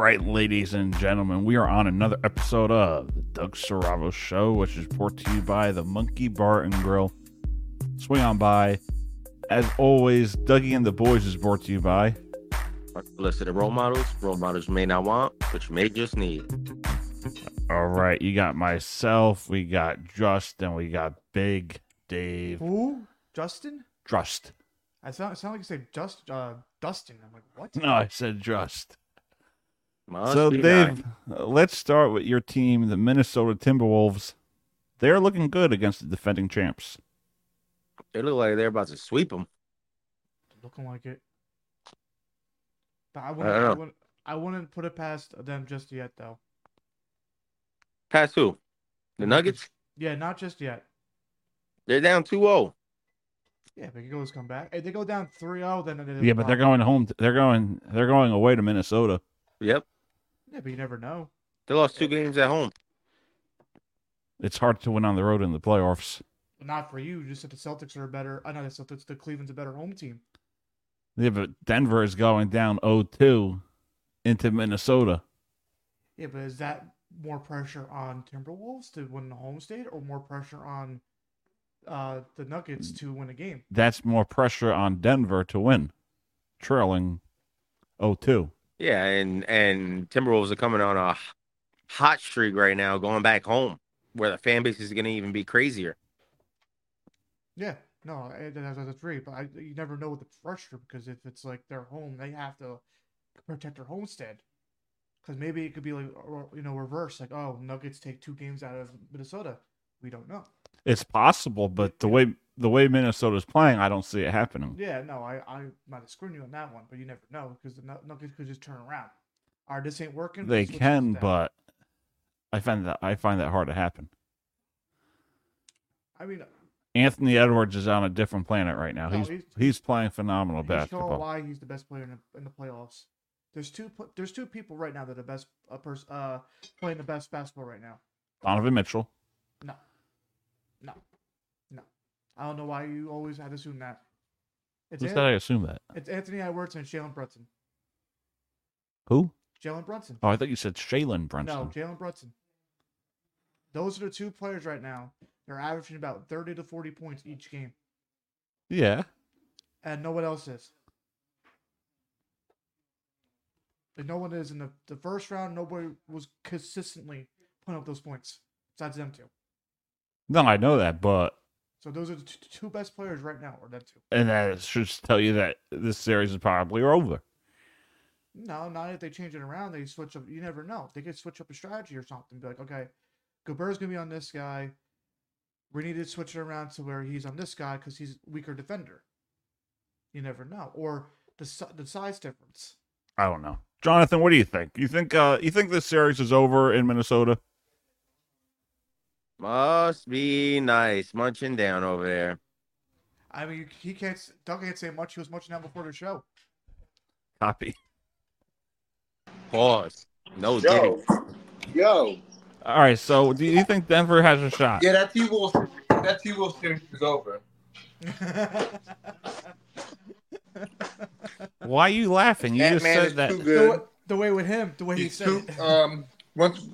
right, ladies and gentlemen, we are on another episode of the Doug Saravo Show, which is brought to you by the Monkey Bar and Grill. Swing on by. As always, Dougie and the Boys is brought to you by. List of the role models you may not want, but you may just need. All right, you got myself, we got Justin, we got Big Dave. Who? Justin? Trust. I sound like you said Dustin. I'm like, what? No, I said Just. Must So, be Dave, nice. let's start with your team, the Minnesota Timberwolves. They're looking good against the defending champs. They look like they're about to sweep them. Looking like it. But I wouldn't put it past them just yet, though. Past who? The Nuggets? Yeah, not just yet. They're down 2-0. Yeah, they can always come back. If they go down 3-0, then Yeah, but they're going home. They're going away to Minnesota. Yep. Yeah, but you never know. They lost 2 games at home. It's hard to win on the road in the playoffs. Not for you. Just that the Celtics are better. I know the Celtics. The Cleveland's a better home team. Yeah, but Denver is going down 0-2 into Minnesota. Yeah, but is that more pressure on Timberwolves to win the home state, or more pressure on the Nuggets to win a game? That's more pressure on Denver to win, trailing 0-2. Yeah, and Timberwolves are coming on a hot streak right now, going back home, where the fan base is going to even be crazier. Yeah, no, that's great, but you never know with the pressure, because if it's like their home, they have to protect their homestead. Because maybe it could be like, reverse, like, oh, Nuggets take 2 games out of Minnesota. We don't know. It's possible, but the way Minnesota's playing, I don't see it happening. Yeah, no, I'm not screwing you on that one, but you never know, because the Nuggets could just turn around. All right, this ain't working. They switch can, to that. but I find that hard to happen. I mean, Anthony Edwards is on a different planet right now. No, he's playing phenomenal he's showing basketball. why he's the best player in the playoffs. There's two people right now that are the best playing the best basketball right now. Donovan Mitchell. No. I don't know why you always had to assume that. Who said I assume that? It's Anthony Edwards and Jalen Brunson. Who? Jalen Brunson. Oh, I thought you said Shaylin Brunson. No, Jalen Brunson. Those are the 2 players right now. They're averaging about 30 to 40 points each game. Yeah. And no one else is. Like, no one is in the first round. Nobody was consistently putting up those points besides them 2. No, I know that, but So those are the 2 best players right now, or them 2. and that should tell you that this series is probably over. No, not if they change it around. They switch up. You never know. They could switch up a strategy or something. Be like, okay, Gobert's gonna be on this guy. We need to switch it around to where he's on this guy because he's a weaker defender. You never know, or the size difference. I don't know. Jonathan, what do you think? You think this series is over in Minnesota? Must be nice, munching down over there. I mean, Doug can't say much. He was munching down before the show. Copy. Pause. No diddy. Yo. All right, so do you think Denver has a shot? Yeah, that T-Wolves series is over. Why are you laughing? You just Ant-Man said is that. too good. The way with him, the way he He's said too. it. Once.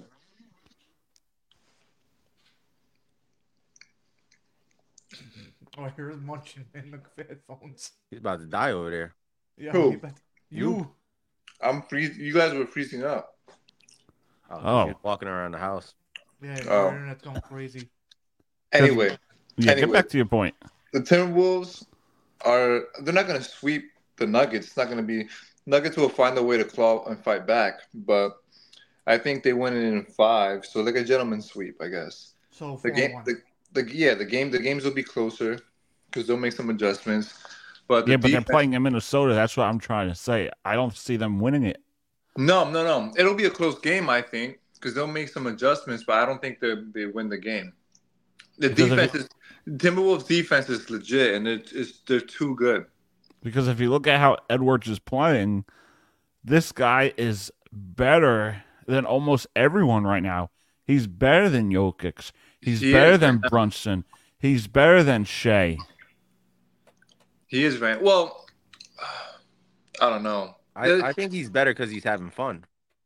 Oh, I hear him munching in the headphones. He's about to die over there. Yeah, Who? You. I'm freezing. You guys were freezing up. Oh. He's walking around the house. Yeah, Oh. your internet's going crazy. Anyway, Yeah, get Anyway. back to your point. the Timberwolves they're not going to sweep the Nuggets. It's not going to be. Nuggets will find a way to claw and fight back, but I think they win it in 5. So like a gentleman's sweep, I guess. So The game, 4-1. the games will be closer because they'll make some adjustments. But Yeah, but they're playing in Minnesota. That's what I'm trying to say. I don't see them winning it. No. It'll be a close game, I think, because they'll make some adjustments, but I don't think they win the game. The Timberwolves defense is legit, and they're too good. Because if you look at how Edwards is playing, this guy is better than almost everyone right now. He's better than Jokic. He's better than Brunson. He's better than Shea. He is right. Well, I don't know. I think he's better because he's having fun.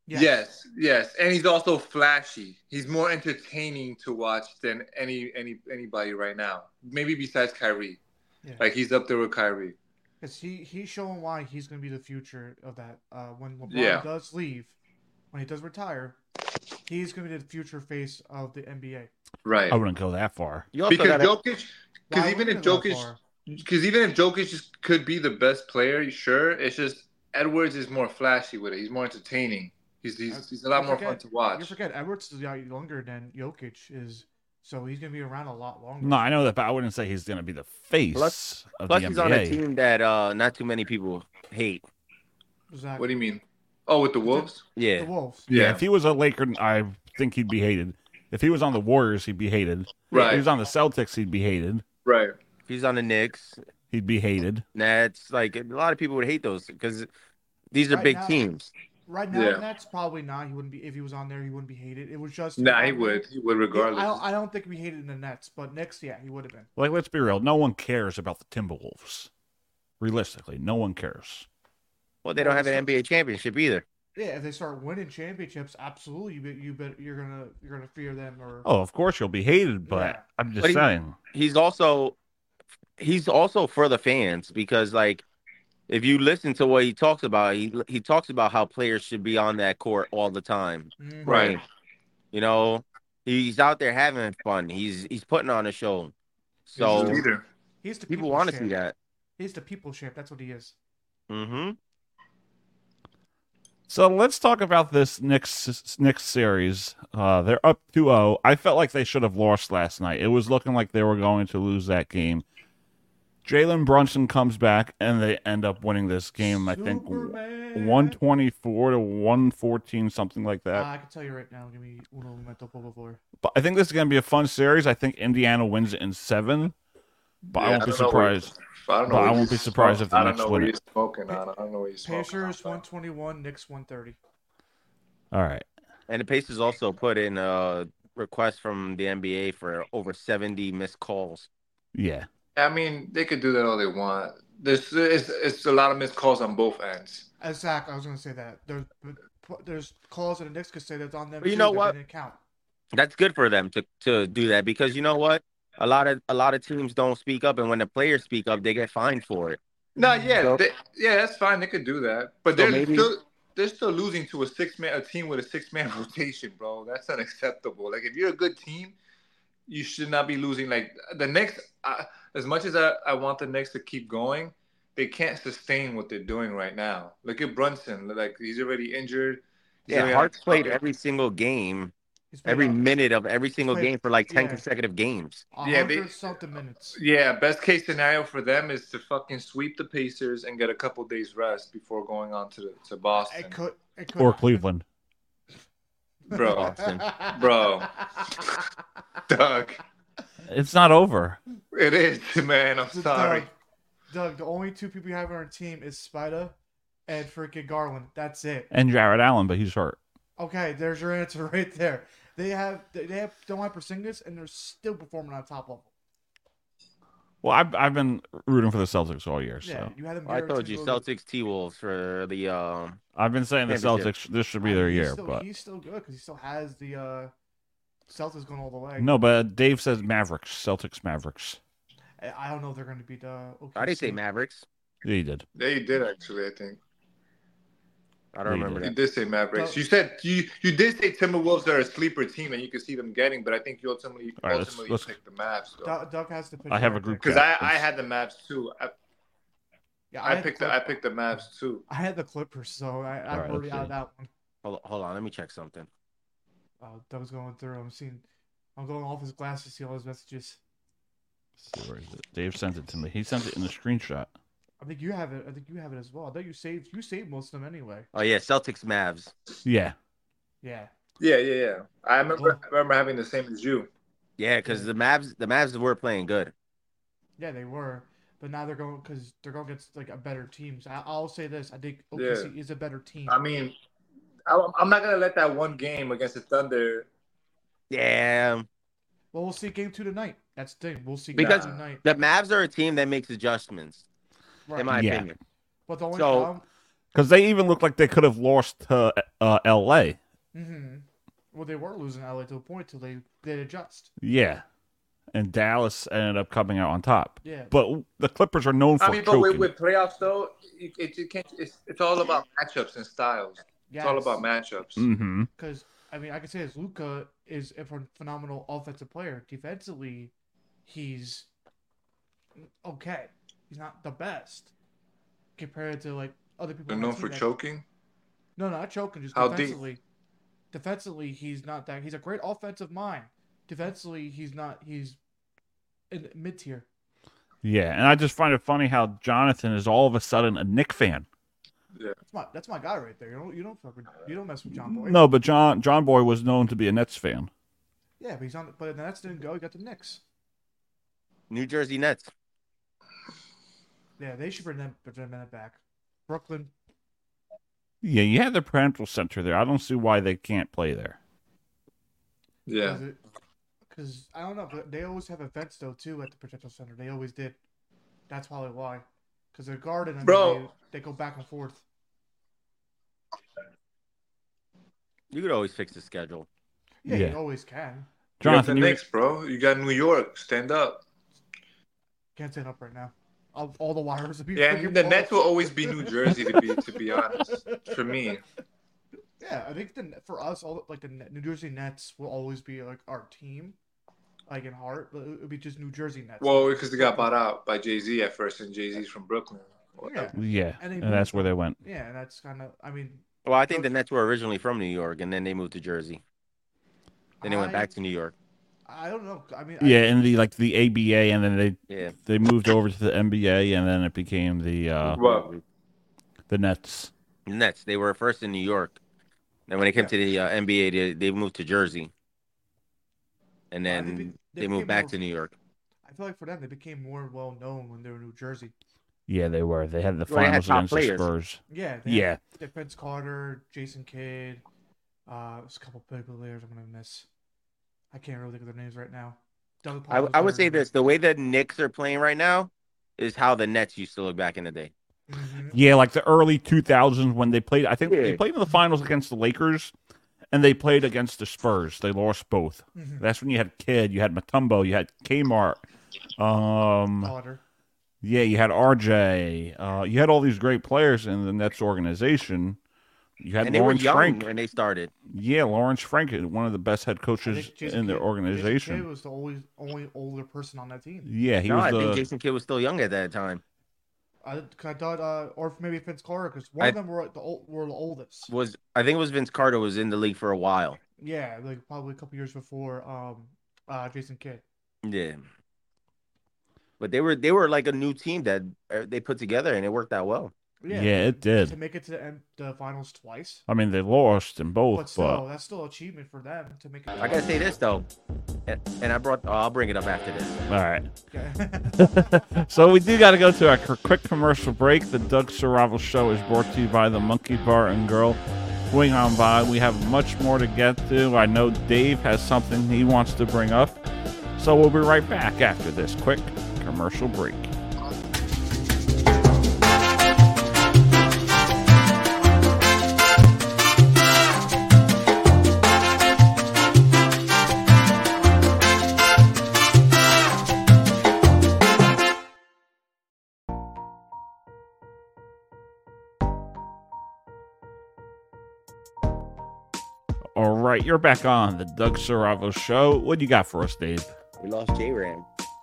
Yes, and he's also flashy. He's more entertaining to watch than anybody right now. Maybe besides Kyrie. Yeah. Like he's up there with Kyrie. Because he's showing why he's going to be the future of that. When LeBron Yeah. does leave, when he does retire, he's going to be the future face of the NBA. Right. I wouldn't go that far. You also Because gotta, Jokic, Why even if wouldn't it go that Jokic, far? because even if Jokic could be the best player, sure, it's just Edwards is more flashy with it. He's more entertaining. He's a lot more fun to watch. You forget Edwards is younger than Jokic is, so he's going to be around a lot longer. No, I know that, but I wouldn't say he's going to be the face of plus the he's NBA. on a team that not too many people hate. Exactly. What do you mean? Oh, with the Wolves? Yeah. The Wolves. Yeah, if he was a Laker, I think he'd be hated. If he was on the Warriors, he'd be hated. Right. If he was on the Celtics, he'd be hated. Right. If he's on the Knicks, He'd be hated. Nets, like a lot of people would hate those because these are Right big now- teams. Right now, Yeah. Nets probably not. He wouldn't be if he was on there. He wouldn't be hated. It was just Nah, he would. He would regardless. I don't think we hated in the Nets, but Knicks, yeah, he would have been. Like, let's be real. No one cares about the Timberwolves. Realistically, no one cares. Well, they don't have an NBA championship either. Yeah, if they start winning championships, absolutely, you're gonna fear them or. Oh, of course you'll be hated, but Yeah. I'm just But saying. He's also for the fans because like if you listen to what he talks about, he talks about how players should be on that court all the time. Mhm. Right. You know, he's out there having fun. He's putting on a show. He's a So leader. He's the people people's want to champ. see that. He's the people's champ. That's what he is. Mm-hmm. So let's talk about this Knicks series. They're up 2-0. I felt like they should have lost last night. It was looking like they were going to lose that game. Jalen Brunson comes back, and they end up winning this game, I think, Superman. 124 to 114, something like that. I can tell you right now. Give me uno momento, por favor. But I think this is going to be a fun series. I think Indiana wins it in 7. But I Yeah, won't be don't know what- surprised. I don't know. But I what won't he's be surprised if the I don't Knicks know win what it. he's smoking on. I don't know what he's smoking Pacers on. 121, Knicks 130. All right. And the Pacers also put in a request from the NBA for over 70 missed calls. Yeah. I mean, they could do that all they want. It's a lot of missed calls on both ends. Exactly. I was gonna say that. There's calls that the Knicks could say that's on them. But you too know that what? Didn't count. That's good for them to do that because you know what? A lot of teams don't speak up, and when the players speak up, they get fined for it. No, yeah, So- that's fine. They could do that, but So they're maybe- they're still losing to a team with a 6-man rotation, bro. That's unacceptable. Like if you're a good team, you should not be losing. Like the Knicks, as much as I want the Knicks to keep going, they can't sustain what they're doing right now. Look at Brunson. Like he's already injured. He's Yeah, already Hart's on- played every single game, He's played every a- minute of every single played- game for like 10 yeah. consecutive games. Yeah, 100 something minutes. Yeah, best case scenario for them is to fucking sweep the Pacers and get a couple days rest before going on to Boston. It could Or happen. Cleveland. Bro, Boston. bro. Doug, It's not over. it is, man. I'm sorry. Doug, the only two people you have on our team is Spida and freaking Garland. That's it. And Jared Allen, but he's hurt. Okay, there's your answer right there. They don't have Porzingis, and they're still performing on top level. Well, I've been rooting for the Celtics all year, so Yeah, you had them. I told you, Celtics T-Wolves for the I've been saying the Championship. Celtics. This should be their year, but he's still good because he still has the Celtics going all the way. no. But Dave says Mavericks, Celtics, Mavericks. I don't know if they're going to beat the. I didn't say Mavericks. Yeah, he did. Yeah, you did actually. I think I don't Yeah, remember you that. did say Mavericks. No. You said you did say Timberwolves are a sleeper team and you could see them getting, but I think you ultimately All right, let's- picked the Mavs. Doug has the. I have a group Because chat. I had the Mavs too. Yeah, I had picked the Mavs too. I had the Clippers, so I'm Alright, already let's out of see. that one. Hold on, let me check something. Doug's going through. I'm going off his glasses to see all his messages. Let's see, where is it? Dave sent it to me. He sent it in the screenshot. I think you have it. I think you have it as well. I think you saved most of them anyway. Oh yeah, Celtics Mavs. Yeah. Yeah. Yeah. I remember having the same as you. Yeah, because the Mavs were playing good. Yeah, they were, but now they're going because they're going against like a better team. So I'll say this: I think OKC is a better team. I mean, I'm not gonna let that one game against the Thunder. Yeah, Well, we'll see game 2 tonight. That's the thing. We'll see Because- game 2 tonight. the Mavs are a team that makes adjustments, Right. in my Yeah. opinion. But the only So- problem, Because they even looked like they could have lost to L.A. Mm-hmm. Well, they were losing LA to a point till they'd adjust. Yeah. And Dallas ended up coming out on top. Yeah. But the Clippers are known for I mean, but choking. with playoffs though, you can't. It's all about matchups and styles. It's all about matchups. Mm-hmm. Because I mean, I can say as Luka is a phenomenal offensive player. Defensively, he's okay. He's not the best compared to like other people. They're known for choking. No, not choking. Just How defensively. deep? Defensively, he's not that. He's a great offensive mind. Defensively, he's not. He's in mid tier. Yeah, and I just find it funny how Jonathan is all of a sudden a Knick fan. Yeah. That's my guy right there. You don't mess with John Boy. No, but John Boy was known to be a Nets fan. Yeah, but he's on. But the Nets didn't go. He got the Knicks. New Jersey Nets. Yeah, they should bring them back. Brooklyn. Yeah, you have the Prudential Center there. I don't see why they can't play there. Yeah. Because I don't know, but they always have events though too at the Prudential Center. They always did. That's probably why. Because the Garden, they go back and forth. You could always fix the schedule. Yeah, Yeah. you always can. Jonathan, you got the Knicks, bro. You got New York. Stand up. Can't stand up right now. All the wires will be. Yeah, and the Nets will always be New Jersey to be honest. For me. Yeah, I think for us, the New Jersey Nets will always be like our team, like in heart. But it would be just New Jersey Nets. Well, because they got bought out by Jay-Z at first, and Jay-Z's from Brooklyn. Yeah, and that's where they went. Yeah, and that's kind of. I mean. Well, I think the Nets were originally from New York, and then they moved to Jersey. Then they went back to New York. I don't know. I mean. Yeah, and the ABA, and then they moved over to the NBA, and then it became the Nets. The Nets. They were first in New York. And when they came to the NBA, they moved to Jersey. And then they moved back to New York. I feel like for them, they became more well known when they were in New Jersey. Yeah, they were. They had the finals against the Spurs. Yeah. They had Vince Carter, Jason Kidd. There's a couple of big players I'm going to miss. I can't really think of their names right now. I would say this. The way the Knicks are playing right now is how the Nets used to look back in the day. Mm-hmm. Yeah, like the early 2000s when they played. I think they played in the finals against the Lakers, and they played against the Spurs. They lost both. Mm-hmm. That's when you had Kidd, you had Mutombo, you had Kmart. Carter. Yeah, you had RJ. You had all these great players in the Nets organization. You had Lawrence Frank when they started. Yeah, Lawrence Frank, one of the best head coaches in their organization. Jason Kidd was the only older person on that team. Yeah, I think Jason Kidd was still young at that time. I thought, or maybe Vince Carter, because one of them were the oldest. I think it was Vince Carter was in the league for a while. Yeah, like probably a couple years before Jason Kidd. Yeah, but they were like a new team that they put together, and it worked out well. Yeah, it did. To make it to the finals twice. I mean, they lost in both, but still, that's still an achievement for them to make it. I gotta say this though, and I'll bring it up after this. All right. Okay. So we do got to go to a quick commercial break. The Doug Saravo Show is brought to you by the Monkey Bar and Grill. Swing on by. We have much more to get to. I know Dave has something he wants to bring up, so we'll be right back after this quick commercial break. All right, you're back on the Doug Saravo Show. What do you got for us, Dave? We lost J-Ram.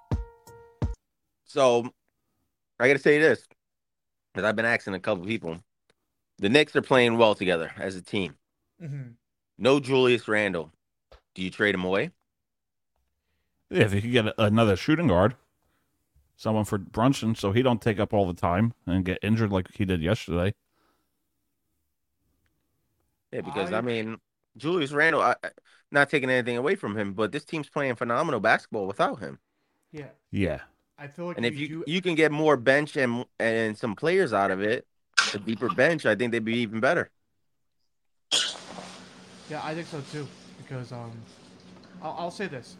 So, I got to say this, because I've been asking a couple people. The Knicks are playing well together as a team. Mm-hmm. No Julius Randle. Do you trade him away? Yeah, if you could get another shooting guard, someone for Brunson, so he don't take up all the time and get injured like he did yesterday. Yeah, because, I mean, Julius Randle, not taking anything away from him, but this team's playing phenomenal basketball without him. Yeah. Yeah. I feel like and if you can get more bench and some players out of it, a deeper bench, I think they'd be even better. Yeah, I think so too. Because I'll say this: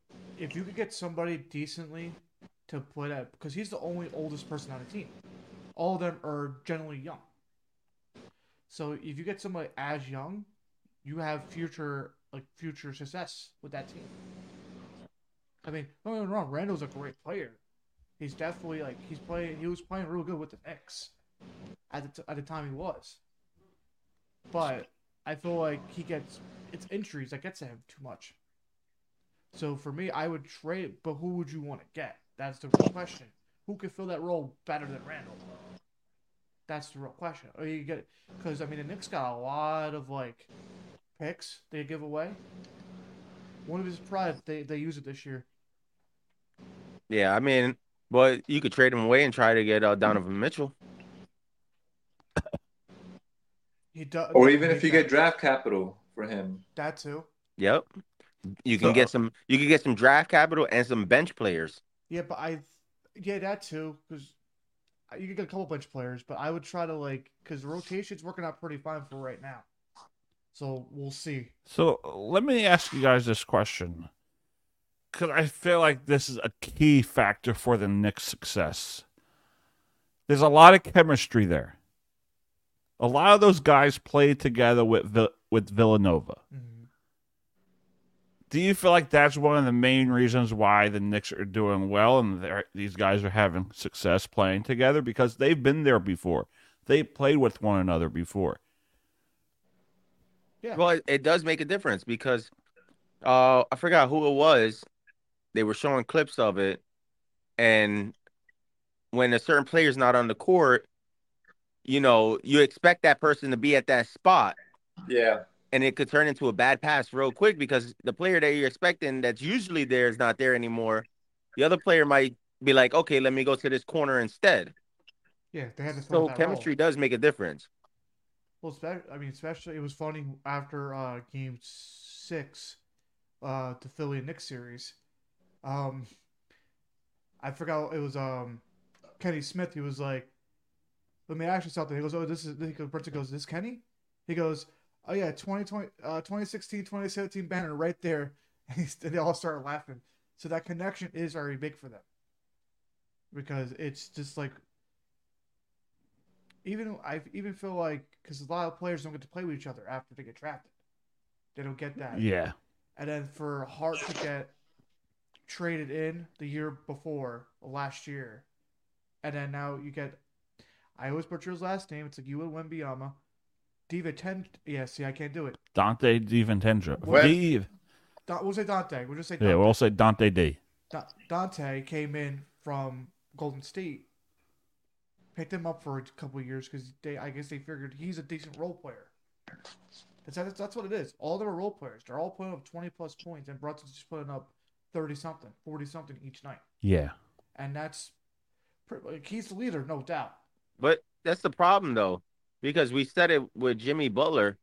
if you could get somebody decently to play that, because he's the only oldest person on the team. all of them are generally young. So if you get somebody as young, you have future success with that team. I mean, don't get me wrong, Randall's a great player. He's definitely he was playing real good with the Knicks at the time he was. But I feel like it's injuries that gets to him too much. So for me, I would trade, but who would you want to get? That's the real question. Who could fill that role better than Randall? That's the real question. Or you get, because I mean, the Knicks got a lot of picks they give away. One of his pride, they use it this year. Yeah, I mean, but you could trade him away and try to get Donovan Mitchell. Or even if you get draft capital for him. That too. Yep. You can get some draft capital and some bench players. Yeah, but that too, because you can get a couple bench players, but I would try to because the rotation's working out pretty fine for right now. So we'll see. So let me ask you guys this question, because I feel like this is a key factor for the Knicks' success. There's a lot of chemistry there. A lot of those guys played together with Villanova. Mm-hmm. Do you feel like that's one of the main reasons why the Knicks are doing well and these guys are having success playing together? Because they've been there before. They played with one another before. Yeah. Well, it does make a difference because I forgot who it was. They were showing clips of it. And when a certain player's not on the court, you expect that person to be at that spot. Yeah. And it could turn into a bad pass real quick because the player that you're expecting that's usually there is not there anymore. The other player might be like, okay, let me go to this corner instead. Yeah, they had to So chemistry does make a difference. Well, especially it was funny after Game 6, the Philly Knicks series. I forgot it was Kenny Smith. He was like, "Let me ask you something." He goes, "Oh, this is." Brenton goes, "This Kenny?" He goes, "Oh yeah, 2016, 2017 banner right there." And they all started laughing. So that connection is very big for them because it's just I even feel like because a lot of players don't get to play with each other after they get drafted, they don't get that. Yeah. And then for Hart to get traded in the year before last year, and then now you get I always butcher his last name. It's like Ewan Wembanyama. Yeah, see, I can't do it. Dante DiVincenzo. We'll say Dante. We'll just say Dante. Yeah, we'll say Dante D. Dante came in from Golden State, picked him up for a couple of years because I guess they figured he's a decent role player. That's what it is. All of them are role players. They're all putting up 20-plus points, and Brunson's just putting up 30-something, 40-something each night. Yeah. And he's the leader, no doubt. But that's the problem, though. Because we said it with Jimmy Butler,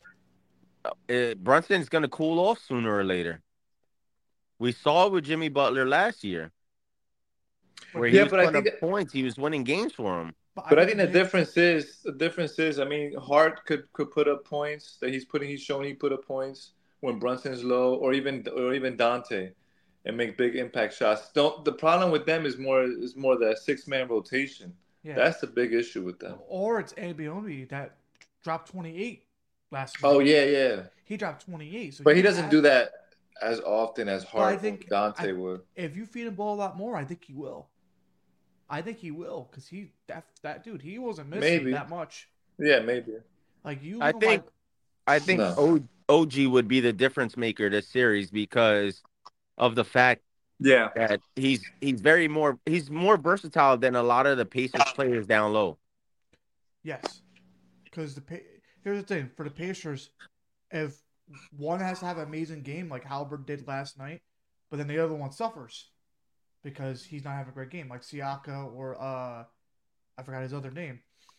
Brunson's going to cool off sooner or later. We saw it with Jimmy Butler last year, where he was putting up points. He was winning games for him. But I think the difference is, I mean, Hart could put up points that he's showing he put up points when Brunson's low, or even Dante, and make big impact shots. The problem with them is more the 6-man rotation. Yeah. That's the big issue with them. Or it's Anunoby that dropped 28 last year. Oh, yeah. He dropped 28. So but he doesn't do that as often as Hart or Dante would. If you feed him ball a lot more, I think he will. Because that dude, he wasn't missing that much. Yeah, maybe. I think OG would be the difference maker this series because of the fact that he's more versatile than a lot of the Pacers players down low. Yes, because here's the thing for the Pacers, if one has to have an amazing game like Halliburton did last night, but then the other one suffers because he's not having a great game, like Siaka or I forgot his other name.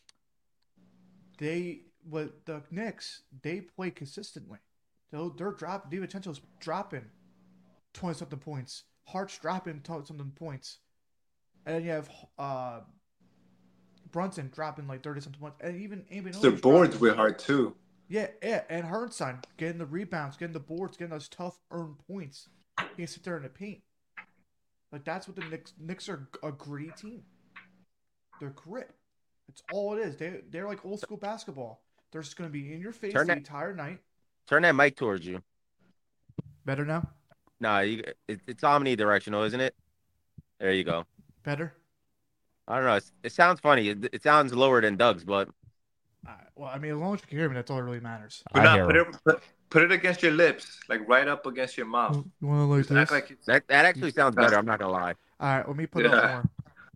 The Knicks, they play consistently. They're dropping. DiVincenzo's dropping 20-something points. Hart's dropping 20-something points. And then you have Brunson dropping 30-something points. And even Anunoby. The boards with Hart too. Yeah. And Hartenstein getting the rebounds, getting the boards, getting those tough earned points. He can sit there in the paint. That's what the Knicks are, a gritty team. They're grit. It's all it is. They're like old school basketball. They're just gonna be in your face Turn the that- entire night. Turn that mic towards you. Better now? Nah, it's omnidirectional, isn't it? There you go. Better? I don't know. It sounds funny. It sounds lower than Doug's, but Well, I mean, as long as you can hear me, that's all that really matters. I hear him. Put it against your lips, like right up against your mouth. You want to like Just act this? like it's that actually sounds better. I'm not gonna lie. All right, let me put it up more.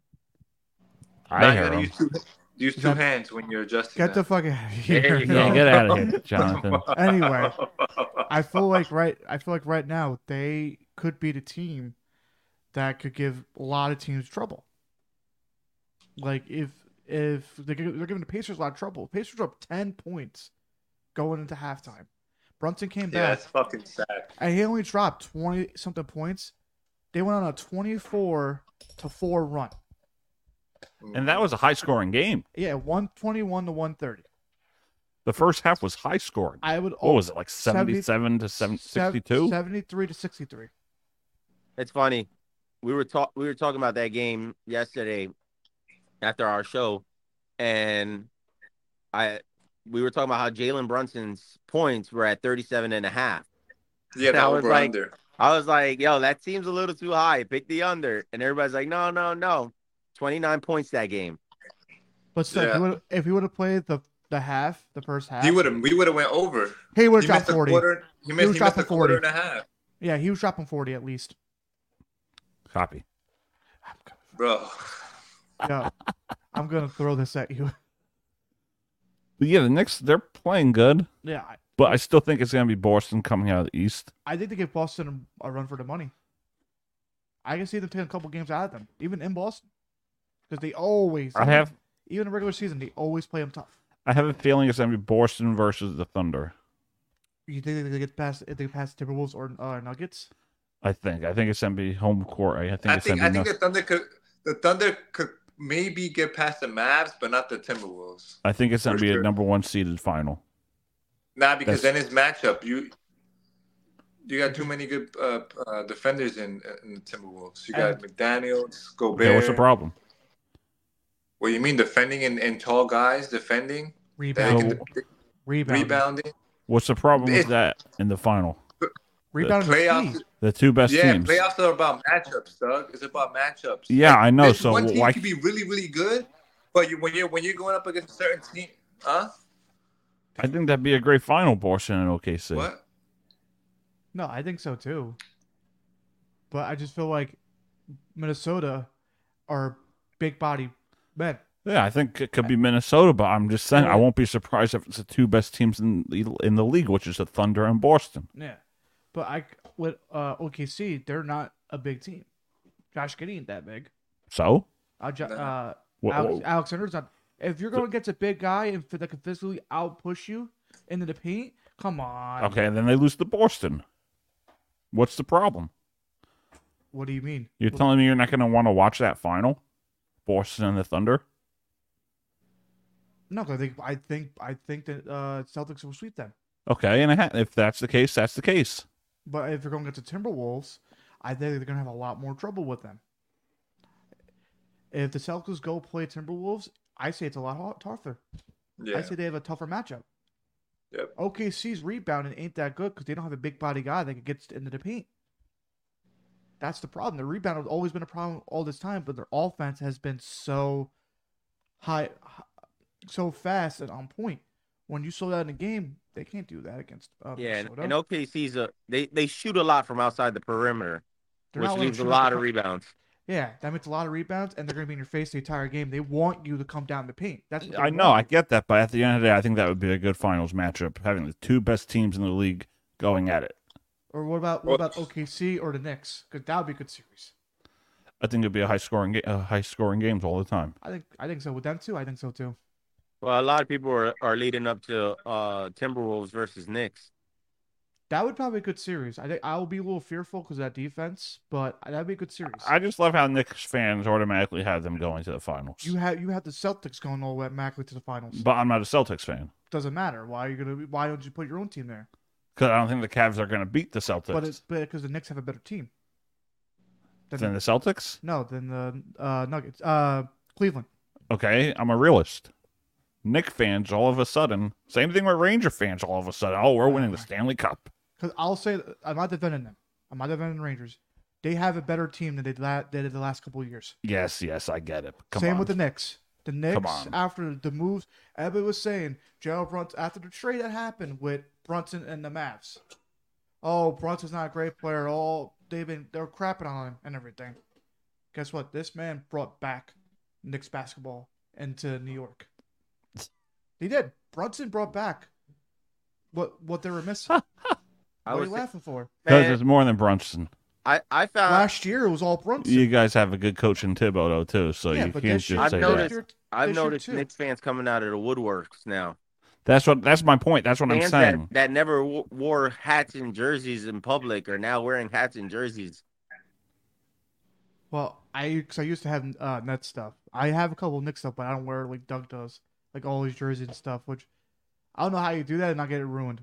I Nah, you hear gotta him. use two hands when you're adjusting. Get the that. fuck out of There here. you go. Yeah, get out of here, Jonathan. Anyway, I feel like right now they could be the team that could give a lot of teams trouble. Like if they're giving the Pacers a lot of trouble. Pacers are up 10 points going into halftime. Brunson came Yeah, back that's fucking sad. and he only dropped 20 something points. They went on a 24-4 run. And that was a high scoring game. Yeah, 121 to 130. The first half was high scoring. I would What was it, like 77 to 62? 73 to 63. It's funny. We were talking about that game yesterday after our show, and we were talking about how Jalen Brunson's points were at 37.5. Yeah, And I that was over like- under. I was like, yo, that seems a little too high. Pick the under. And everybody's like, no. 29 points that game. But still, Yeah. if he would have played the first half, We would have went over. he would He have missed dropped a 40. quarter. He missed dropping a quarter 40. and a half, Yeah, he was dropping 40 at least. Copy. bro. Yeah, I'm gonna throw this at you. But yeah, the Knicks, they're playing good. Yeah, But I still think it's going to be Boston coming out of the East. I think they give Boston a run for the money. I can see them taking a couple games out of them, even in Boston, because they always. Even in regular season, they always play them tough. I have a feeling it's going to be Boston versus the Thunder. You think they get past if they pass Timberwolves or Nuggets? I think it's going to be home court. I think it's going to I be think the Thunder could maybe get past the Mavs, but not the Timberwolves. I think it's going to For be sure. a number one seeded final. Nah, because That's- then it's matchup. You got too many good defenders in the Timberwolves. You got McDaniels, Gobert. Okay, what's the problem? What you mean defending and tall guys defending, Rebounding. rebounding? What's the problem with It's- that in the final? Rebounding is Playoffs. key. The two best Yeah, teams. playoffs are about matchups, Doug. It's about matchups. Yeah, I know. There's So one team why? can be really, really good, but when you're going up against a certain team, huh? I think that'd be a great final, Boston and OKC. What? No, I think so too. But I just feel like Minnesota are big body men. Yeah, I think it could be Minnesota, but I'm just saying I won't be surprised if it's the two best teams in the league, which is the Thunder and Boston. Yeah. But with OKC, they're not a big team. Josh Giddey ain't that big. So, Alex Alexander's not. If you're going against a big guy and that can physically outpush you into the paint, come on. okay, then they lose to Boston. What's the problem? What do you mean? You're telling me you're not going to want to watch that final, Boston and the Thunder? No, I think that Celtics will sweep them. Okay, and if that's the case, that's the case. But if you're going against the Timberwolves, I think they're going to have a lot more trouble with them. If the Celtics go play Timberwolves, I say it's a lot tougher. Yeah. I say they have a tougher matchup. Yep. OKC's rebounding ain't that good because they don't have a big body guy that can get into the paint. That's the problem. The rebound has always been a problem all this time, but their offense has been so high, so fast and on point. When you slow down the game, they can't do that against Minnesota. and OKC's they shoot a lot from outside the perimeter, They're which not letting leaves a shooters lot to of come- rebounds. Yeah, that means a lot of rebounds, and they're going to be in your face the entire game. They want you to come down the paint. That's what they I know, I want. get that, but at the end of the day, I think that would be a good finals matchup, having the two best teams in the league going at it. Or what about OKC or the Knicks? Because that would be a good series. I think it'd be a high scoring games all the time. I think so with them too. I think so too. Well, a lot of people are leading up to Timberwolves versus Knicks. That would probably be a good series. I think I will be a little fearful because of that defense, but that'd be a good series. I just love how Knicks fans automatically have them going to the finals. You have the Celtics going all automatically to the finals. But I'm not a Celtics fan Doesn't matter. Why don't you put your own team there? because I don't think the Cavs are going to beat the Celtics. But it's because the Knicks have a better team. Than the Celtics? No, than the Nuggets. Cleveland. Okay, I'm a realist. Knicks fans, all of a sudden, same thing with Ranger fans, all of a sudden, oh, we're winning the Stanley Cup. Because I'll say, I'm not defending them. I'm not defending the Rangers. They have a better team than they did the last couple of years. Yes, I get it. Same with the Knicks. The Knicks, on. after the moves, everybody was saying, Gerald Brunson, after the trade that happened with Brunson and the Mavs. Oh, Brunson's not a great player. Oh, they're crapping on him and everything. Guess what? This man brought back Knicks basketball into New York. He did. Brunson brought back what they were missing. What are you laughing for? Because it's more than Brunson. I found Last year it was all Brunson. You guys have a good coach in Thibodeau too, so Yeah, you but can't this just year- say noticed- that. I've This year noticed too. Knicks fans coming out of the woodworks now. That's my point. That's what I'm Fans saying. that never wore hats and jerseys in public are now wearing hats and jerseys. Well, I used to have Nets stuff. I have a couple of Knicks stuff, but I don't wear like Doug does, like all these jerseys and stuff. Which I don't know how you do that and not get it ruined.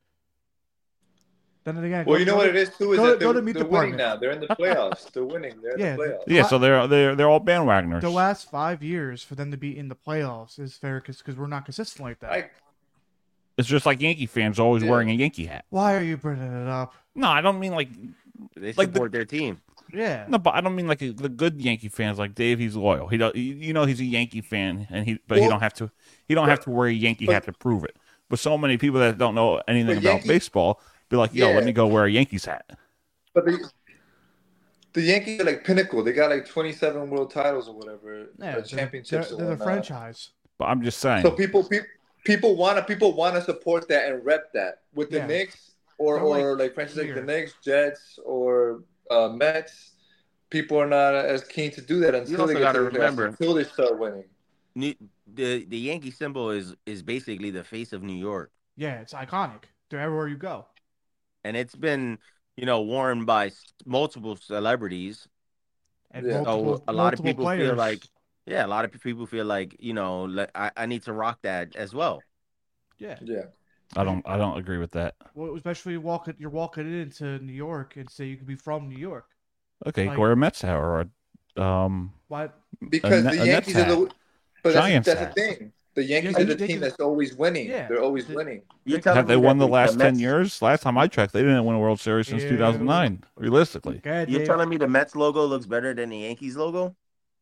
Then again, Well, you know what it is too is go that to they're meet winning department. now. They're in the playoffs. They're winning. They're in Yeah, the playoffs. Yeah, so they're all bandwagoners. the last 5 years for them to be in the playoffs is fair because we're not consistent like that. It's just like Yankee fans always Yeah. wearing a Yankee hat. Why are you bringing it up? No, I don't mean like They Like support their team. Yeah. no, but I don't mean like the good Yankee fans like Dave. He's loyal. He don't, you know, he's a Yankee fan, and he Well, don't have to. He don't have to wear a Yankee hat to prove it. But so many people that don't know anything But about Yankee- baseball be like, "Yo, Yeah. let me go wear a Yankees hat." But the Yankees are like pinnacle. They got like 27 world titles or whatever, Yeah, championships. They're the and whatnot. franchise. But I'm just saying. So people want to support that and rep that with the Yeah. Knicks or They're like franchises like the weird. Knicks, Jets, or Mets. People are not as keen to do that until also they get gotta to the playoffs, remember- until they start winning. The Yankee symbol is basically the face of New York, Yeah, it's iconic. They're everywhere you go. and it's been worn by multiple celebrities. And Yeah. multiple, So a lot of multiple people players. feel like, a lot of people feel like I need to rock that as well. Yeah. Yeah. I don't agree with that. Well, especially you're walking into New York and say you could be from New York. Okay, Like- wear a Mets hat or Why? Because A the Nets Yankees are the. hat. But Giants that's hat. the thing. The Yankees Yeah, are the they team can- that's always winning. Yeah. They're always They- winning. You're telling have they me won that the last 10 Mets- years? Last time I checked, they didn't win a World Series since Yeah. 2009. Realistically, God, You're Dave. telling me the Mets logo looks better than the Yankees logo?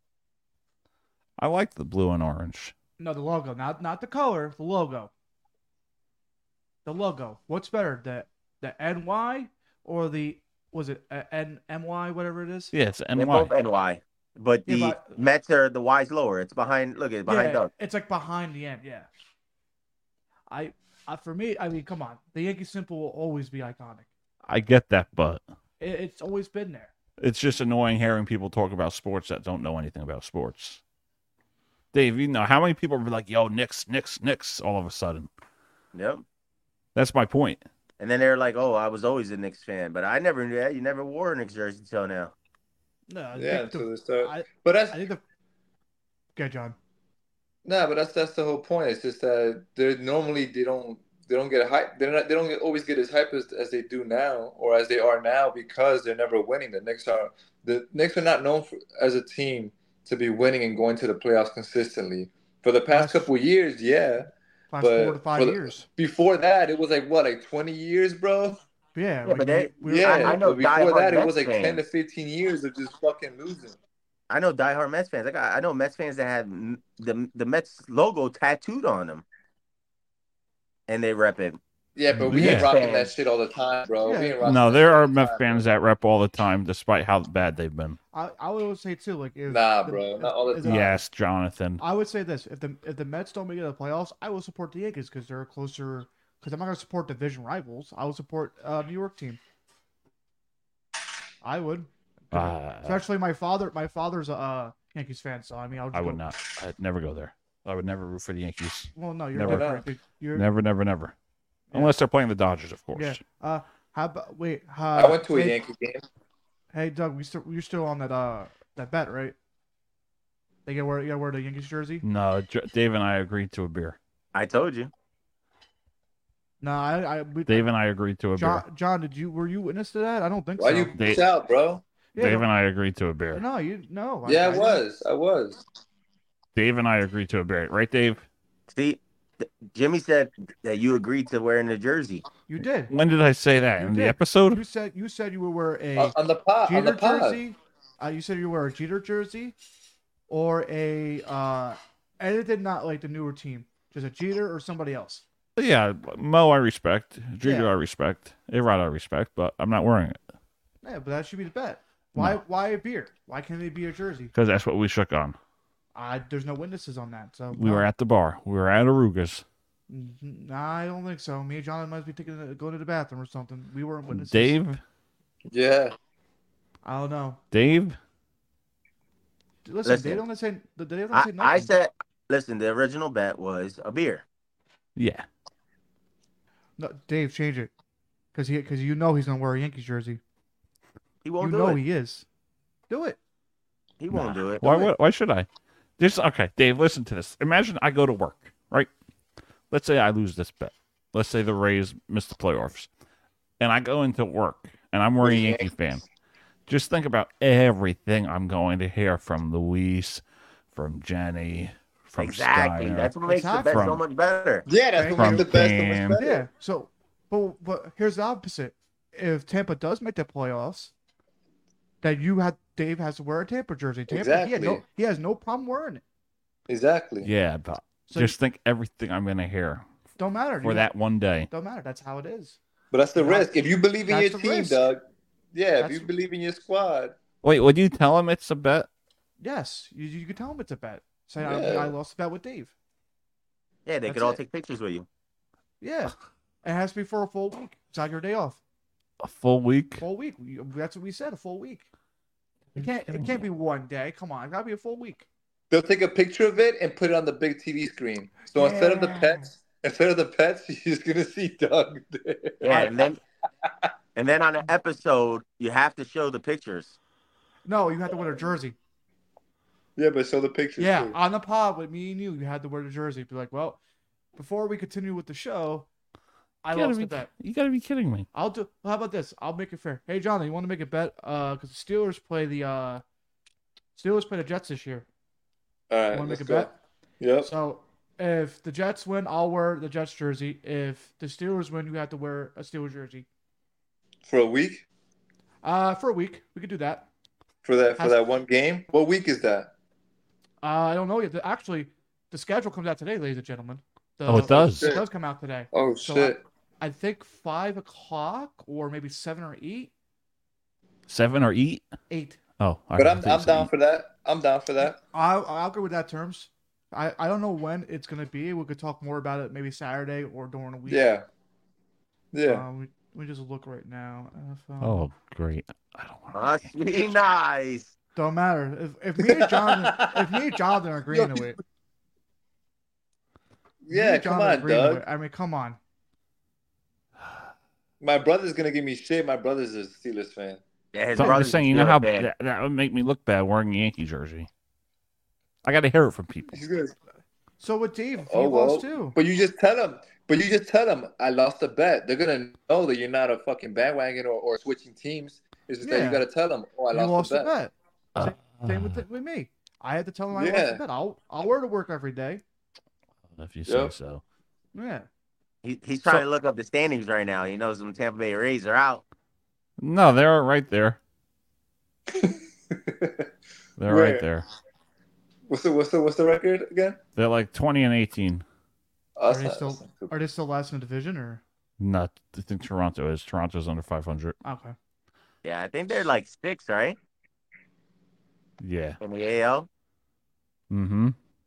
I like the blue and orange. No, the logo, not the color, the logo. The logo. What's better, the NY or the NMY, whatever it is? Yeah, it's They're NY. both NY, but Yeah, the but- Mets are the Y's lower. It's behind. Look, it's behind yeah, Doug. it's like behind the end. Yeah. For me, I mean, come on, the Yankee symbol will always be iconic. I get that, but It's always been there. it's just annoying hearing people talk about sports that don't know anything about sports. Dave, you know how many people are like, "Yo, Knicks, Knicks, Knicks," all of a sudden. Yep. That's my point. And then they're like, "Oh, I was always a Knicks fan, but I never knew that. You never wore a Knicks jersey until now." No, I Yeah. think So the- they start. I, But that's I think the. Okay, John. No, but that's the whole point. It's just that they don't get hype. They don't always get as hype as they do now or as they are now because they're never winning. The Knicks are not known as a team to be winning and going to the playoffs consistently. For the past Last- couple of years, yeah. Last But 4 to 5 for the- years. Before that, it was like what, like 20 years, bro. Yeah, Yeah, but Yeah, I know but before diehard that, it Mets was like 10 to fans. 15 years of just fucking losing. I know diehard Mets fans. I know Mets fans that have the Mets logo tattooed on them, and they rep it. Yeah, but we Yeah. ain't rocking that Fans. shit all the time, bro. Yeah. We ain't rocking No, that there shit are all the Mets time, fans that rep all the time, despite how bad they've been. I would always say too, like if Nah, bro, not all the if time. Yes, Jonathan. I would say this: if the Mets don't make it to the playoffs, I will support the Yankees because they're closer. Because I'm not going to support division rivals. I will support New York team. I would, especially my father. My father's a Yankees fan, so I mean, I would not. I'd never go there. I would never root for the Yankees. Well, no, you're Never. different. You're, Never, never, never. Yeah. Unless they're playing the Dodgers, of course. Yeah. How about wait? I went to a hey, Yankee game. Hey, Doug, you're still on that bet, right? You gotta wear the Yankees jersey. No, Dave and I agreed to a beer. I told you. No, Dave and I agreed to a beer. John, were you witness to that? I don't think Why so. you They- peace out, bro? Yeah, Dave and I agreed to a beer. no, you no. Yeah, I I was. Dave and I agreed to a bear, right, Dave? See, Jimmy said that you agreed to wearing the jersey. You did. When did I say that? You In the did. episode? You said you would wear a On the pod. On Jeter the pod. jersey. You said you wear a Jeter jersey, or a and it did not like the newer team, just a Jeter or somebody else. Yeah, Mo I respect. Jeter Yeah. I respect. A-Rod I respect, but I'm not wearing it. Yeah, but that should be the bet. Why? No. Why a beer? Why can't it be a jersey? Because that's what we shook on. There's no witnesses on that. So We no. were at the bar. We were at Aruga's. Nah, I don't think so. Me and John must be going to the bathroom or something. We weren't witnesses. Dave? Yeah. I don't know. Dave? Listen, they don't say. They don't say nothing. I said, listen, the original bet was a beer. Yeah. No, Dave, change it, because you know he's gonna wear a Yankees jersey. He You won't do know it. he is. Do it. He won't do it. Why should I? Okay, Dave, listen to this. Imagine I go to work, right? Let's say I lose this bet. Let's say the Rays miss the playoffs. And I go into work and I'm wearing a Yankee fan. Just think about everything I'm going to hear from Luis, from Jenny, from Exactly. Steiner. That's what makes the bet so From- much better. Yeah, that's what From makes the best so Cam. much better. Yeah. So, but here's the opposite. If Tampa does make the playoffs, that Dave has to wear a Tampa jersey. Tampa, Exactly. he has no problem wearing it. Exactly. Yeah, but So just think everything I'm going to hear don't matter. for that one day. Don't matter. That's how it is. But that's the That's- risk. If you believe in your that's the team, risk. Doug. Yeah, if That's- you believe in your squad. Wait, would you tell him it's a bet? Yes, you can tell him it's a bet. Say Yeah. I lost a bet with Dave. Yeah, they That's could all it. take pictures with you. Yeah, it has to be for a full week. It's like your day off. A full week? Full week. That's what we said. A full week. It can't be one day. Come on, it gotta be a full week. They'll take a picture of it and put it on the big TV screen. So instead of the pets, you're just gonna see Doug there. Yeah, and then on the episode, you have to show the pictures. No, you have to wear a jersey. Yeah, but show the pictures. Yeah, too. on the pod with me and you had to wear the jersey. Be like, well, before we continue with the show, I lost the bet. You gotta be kidding me. How about this? I'll make it fair. Hey, John, you want to make a bet? Because the Steelers play the Jets this year. All right. You want to make let's a go. bet? Yep. So if the Jets win, I'll wear the Jets jersey. If the Steelers win, you have to wear a Steelers jersey. For a week? For a week, we could do that. For that one game? What week is that? I don't know yet. Actually, the schedule comes out today, ladies and gentlemen. It does. It does come out today. Oh So shit. I think 5 o'clock or maybe 7 or 8. 7 or 8? 8. Oh, But I'm down for that. I'm down for that. I'll go with that terms. I don't know when it's gonna be. We could talk more about it maybe Saturday or during the week. Yeah. Yeah. We just look right now. Oh, great. I don't want Must be nice. Don't matter. If me and Jonathan are agreeing to it. me Yeah, and come Jonathan are on, agreeing to Doug. it. I mean, come on. My brother's gonna give me shit. My brother's a Steelers fan. Yeah, his So I'm brother's just saying, you a know how Steelers fan. that would make me look bad wearing a Yankee jersey. I got to hear it from people. He's good. So with Dave, he Oh well. lost too. But you just tell him. I lost a bet. They're gonna know that you're not a fucking bandwagon or switching teams. It's just that Yeah. you gotta tell them. Oh, I You lost, lost a bet. Same with me. I had to tell him I lost Yeah. the bet. I'll wear to work every day. If you say Yep. so. Yeah. He's trying to look up the standings right now. He knows them Tampa Bay Rays are out. No, they're right there. They're Where? right there. What's the record again? They're like 20 and 18. Oh, Are that's they not- still that's not good. are they still last in the division or Not, I think Toronto is. Toronto's under 500. okay? Yeah, I think they're like 6, right? Yeah. In the AL. Mm-hmm.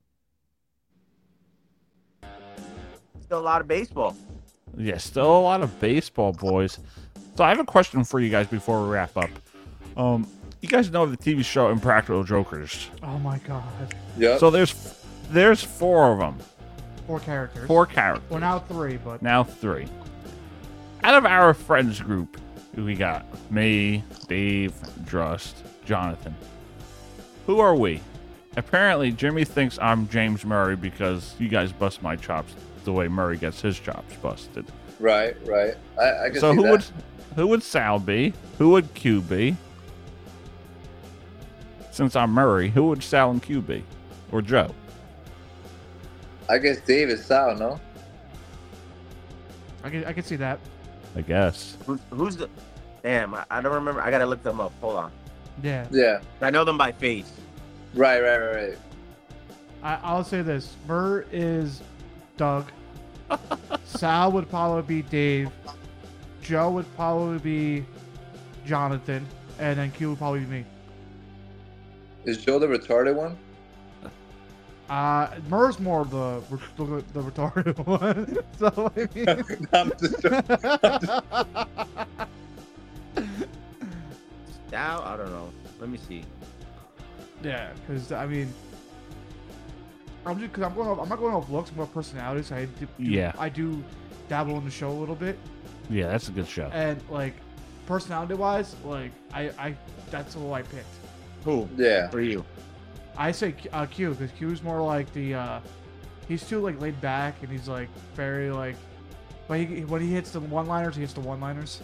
Still a lot of baseball. Yeah, still a lot of baseball, boys. So I have a question for you guys before we wrap up. You guys know the TV show Impractical Jokers. Oh my god. Yep. So there's 4 of them. 4 characters. 4 characters. Well, now 3, but Now 3. Out of our friends group, we got me, Dave, Drust, Jonathan. Who are we? Apparently, Jimmy thinks I'm James Murray because you guys bust my chops the way Murray gets his chops busted. Right. I can So see that. who would Sal be? Who would Q be? Since I'm Murray, who would Sal and Q be? Or Joe? I guess Dave is Sal, no? I can see that. I guess. Who's the? Damn, I don't remember. I gotta look them up. Hold on. Yeah. Yeah. I know them by face. Right. I'll say this: Murr is Doug. Sal would probably be Dave. Joe would probably be Jonathan, and then Q would probably be me. Is Joe the retarded one? Murr's more the retarded one. So I mean, I'm just Now I don't know. Let me see. yeah, because I mean, I'm not going off looks, more personalities. I do dabble in the show a little bit, Yeah, that's a good show. and like personality wise, like I that's who I picked. Who? Yeah. For you? I say Q because Q's more like the he's too like laid back and he's like very like, but when he hits the one-liners, he hits the one-liners.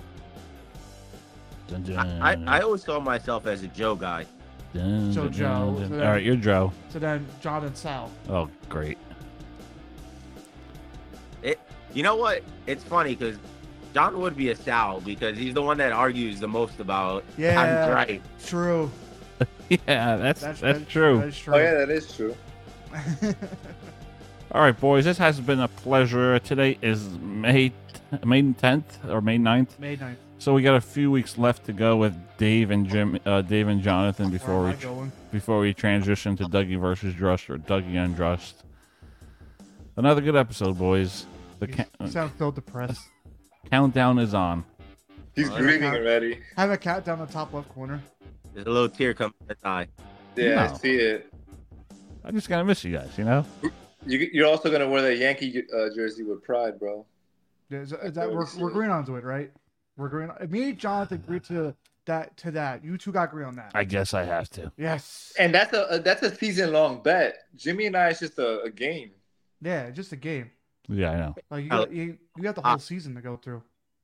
Dun, dun, I always saw myself as a Joe guy. dun, So dun, Joe, dun. so All then- right, you're Joe. So then John and Sal. Oh, great. You know what? It's funny because John would be a Sal because he's the one that argues the most about Yeah. I'm right. True. Yeah, that's true. That's true. Oh yeah, that is true. All right, boys, this has been a pleasure. Today is May 10th or May 9th. May 9th. So we got a few weeks left to go with Dave and Jonathan Where am I going? before we transition to Dougie versus Drust or Dougie and Drust. Another good episode, boys. The You sound so depressed. countdown is on. He's Oh, grieving yeah. already. Have a cat down the top left corner. There's a little tear coming to the eye. Yeah, No. I see it. I'm just gonna miss you guys, you know. You're also gonna wear that Yankee jersey with pride, bro. Is that we're agreeing onto it, right? We're agreeing. Me and Jonathan agreed to that. You two got to agree on that. I guess I have to. Yes. And that's a season long bet. Jimmy and I is just a game. Yeah, just a game. Yeah, I know. Like you got the whole season to go through.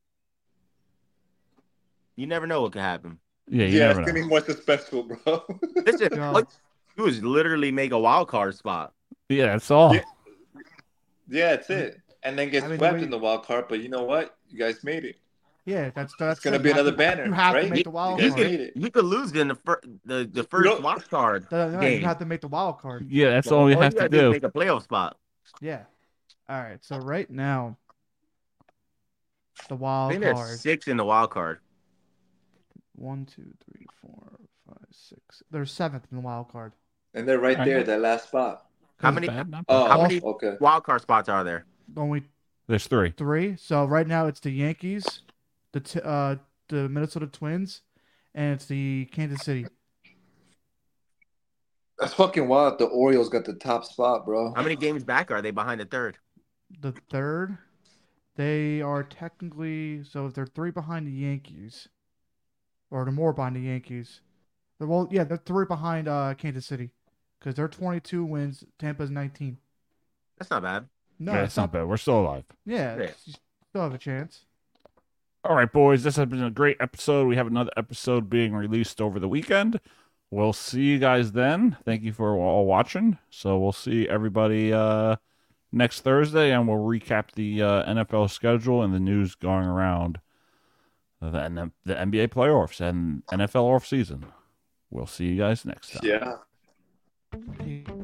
You never know what could happen. Yeah, you Yeah, never it's gonna know. be more suspenseful, bro. Listen, Yeah. what you do is literally make a wild card spot. Yeah, that's all. Yeah. Yeah, that's it. And then get I mean, swept wait. in the wild card, but you know what? You guys made it. Yeah, that's It's gonna it. be You have another to- banner, You have right? to make the wild You You guys card. made it. You could lose in the first don't- wild card No, game. you have to make the wild card. Yeah, that's all we have you to gotta is do. Make a playoff spot. Yeah. All right. So right now, the I wild think there's card. 6 in the wild card. 1, 2, 3, 4, 5, 6. There's 7th in the wild card. And they're right I there, know. that last spot. How Not many- bad, not bad. Oh, How many okay. wild card spots are there? Only There's 3. 3. So right now it's the Yankees, the Minnesota Twins, and it's the Kansas City. That's fucking wild. The Orioles got the top spot, bro. How many games back are they behind the third? The third, they are technically, so if they're 3 behind the Yankees, or they're more behind the Yankees. Well, yeah, they're 3 behind Kansas City because they're 22 wins. Tampa's 19. That's not bad. No, Yeah, it's it's not bad. We're still alive. Yeah, Yeah. you still have a chance. All right, boys, this has been a great episode. We have another episode being released over the weekend. We'll see you guys then. Thank you for all watching. So we'll see everybody next Thursday, and we'll recap the NFL schedule and the news going around the NBA playoffs and NFL offseason. We'll see you guys next time. Yeah. Hey.